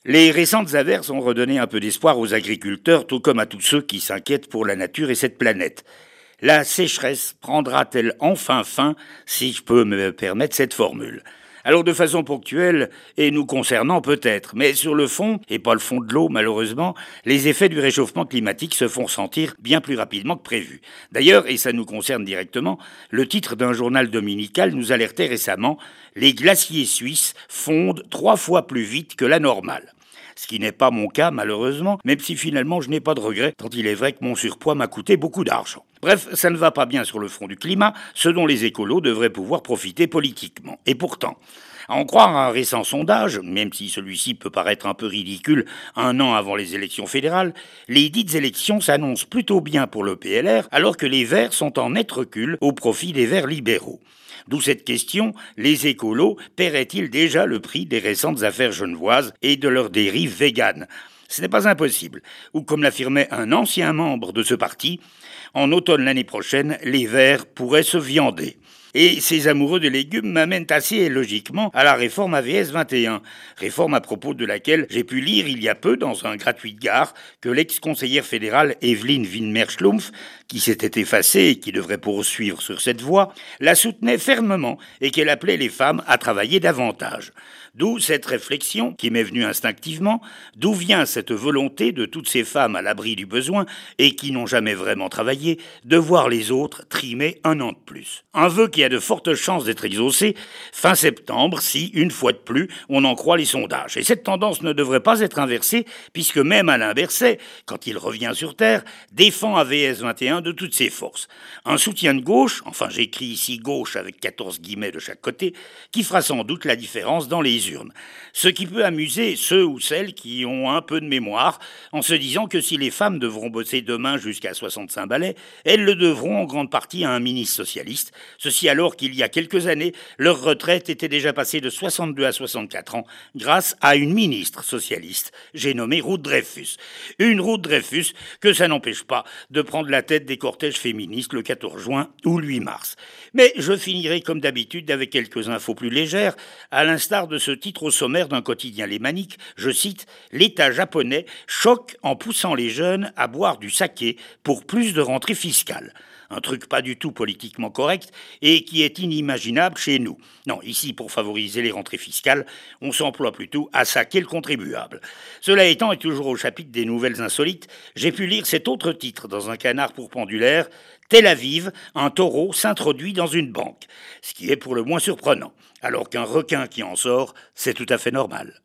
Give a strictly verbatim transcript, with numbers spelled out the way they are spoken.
Les récentes averses ont redonné un peu d'espoir aux agriculteurs, tout comme à tous ceux qui s'inquiètent pour la nature et cette planète. La sécheresse prendra-t-elle enfin fin, si je peux me permettre cette formule? Alors de façon ponctuelle, et nous concernant peut-être, mais sur le fond, et pas le fond de l'eau malheureusement, les effets du réchauffement climatique se font sentir bien plus rapidement que prévu. D'ailleurs, et ça nous concerne directement, le titre d'un journal dominical nous alertait récemment: les glaciers suisses fondent trois fois plus vite que la normale. Ce qui n'est pas mon cas malheureusement, même si finalement je n'ai pas de regrets, tant il est vrai que mon surpoids m'a coûté beaucoup d'argent. Bref, ça ne va pas bien sur le front du climat, ce dont les écolos devraient pouvoir profiter politiquement. Et pourtant, à en croire à un récent sondage, même si celui-ci peut paraître un peu ridicule un an avant les élections fédérales, les dites élections s'annoncent plutôt bien pour le P L R, alors que les Verts sont en net recul au profit des Verts libéraux. D'où cette question: les écolos paieraient-ils déjà le prix des récentes affaires genevoises et de leur dérive végane? Ce n'est pas impossible. Ou comme l'affirmait un ancien membre de ce parti, en automne l'année prochaine, les Verts pourraient se viander. Et ces amoureux de légumes m'amènent assez logiquement à la réforme A V S vingt et un, réforme à propos de laquelle j'ai pu lire il y a peu dans un gratuit de gare que l'ex-conseillère fédérale Evelyne Winmer-Schlumpf, qui s'était effacée et qui devrait poursuivre sur cette voie, la soutenait fermement et qu'elle appelait les femmes à travailler davantage. D'où cette réflexion qui m'est venue instinctivement: d'où vient cette volonté de toutes ces femmes à l'abri du besoin et qui n'ont jamais vraiment travaillé de voir les autres trimer un an de plus? Un vœu qui a de fortes chances d'être exaucé fin septembre si, une fois de plus, on en croit les sondages. Et cette tendance ne devrait pas être inversée, puisque même Alain Berset, quand il revient sur Terre, défend A V S vingt et un de toutes ses forces. Un soutien de gauche, enfin j'écris ici gauche avec quatorze guillemets de chaque côté, qui fera sans doute la différence dans les urnes. Ce qui peut amuser ceux ou celles qui ont un peu de mémoire, en se disant que si les femmes devront bosser demain jusqu'à soixante-cinq balais, elles le devront en grande partie à un ministre socialiste, ceci alors qu'il y a quelques années, leur retraite était déjà passée de soixante-deux à soixante-quatre ans grâce à une ministre socialiste, j'ai nommé Ruth Dreyfus. Une Ruth Dreyfus que ça n'empêche pas de prendre la tête des cortèges féministes le quatorze juin ou le huit mars. Mais je finirai comme d'habitude avec quelques infos plus légères, à l'instar de ce titre au sommaire d'un quotidien lémanique, je cite: l'État japonais choque en poussant les jeunes à boire du saké pour plus de rentrée fiscale. Un truc pas du tout politiquement correct et qui est inimaginable chez nous. Non, ici, pour favoriser les rentrées fiscales, on s'emploie plutôt à saquer le contribuable. Cela étant, et toujours au chapitre des nouvelles insolites, j'ai pu lire cet autre titre dans un canard pour pendulaire: Tel Aviv, un taureau s'introduit dans une banque. Ce qui est pour le moins surprenant, alors qu'un requin qui en sort, c'est tout à fait normal.